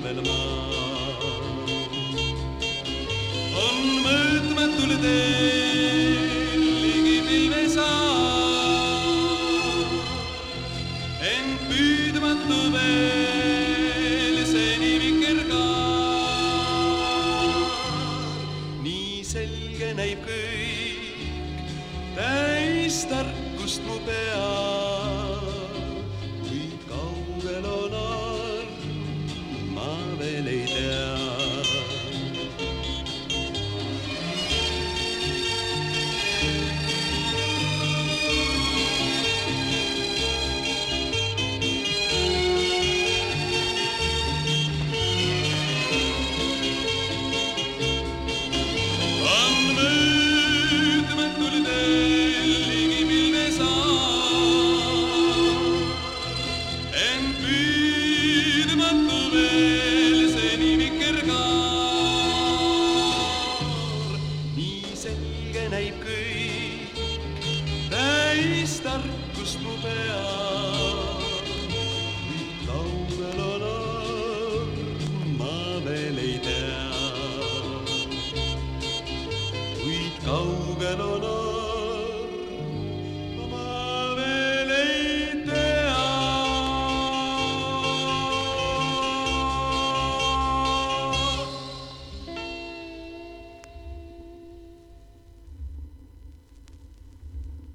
veel maa. On mõõtmatul teel ligi pilvesaar, ent püüdmatu veel seni vikerkaar. Nii selge näib kõik, täis tarkust mu pea, kuid kaugel on arm, ma veel ei tea. Näib kõik, täis tarkust mu pea, kuid kaugel on arm, ma veel ei tea. Kuid kaugel on